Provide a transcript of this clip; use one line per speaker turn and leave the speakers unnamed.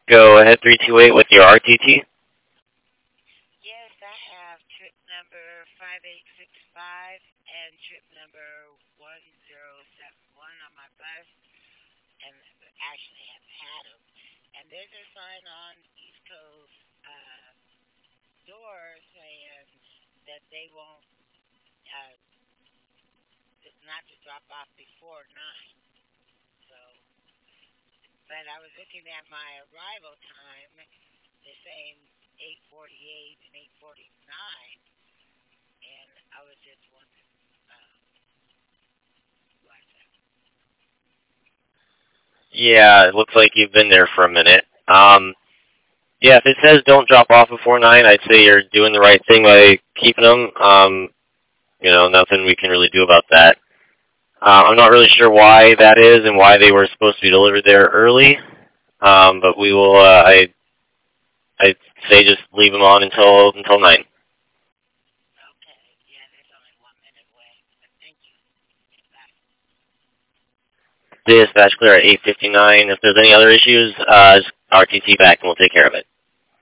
Go ahead, 328 with your RTT.
Yes, I have trip number 5865 and trip number 1071 on my bus, and actually have had them. And there's a sign on East Coast doors saying that they won't, uh, not to drop off before 9. So, but I was looking at my arrival time, the same 8:48 and 8:49, and I was just wondering why is that?
Yeah, it looks like you've been there for a minute. Yeah, if it says don't drop off before 9, I'd say you're doing the right thing by keeping them. Nothing we can really do about that. I'm not really sure why that is and why they were supposed to be delivered there early. But we will. I'd say just leave them on until 9.
Okay, yeah, there's only 1 minute away, but thank you. Bye.
Dispatch clear at 8:59. If there's any other issues, just RTC back and we'll take care of it.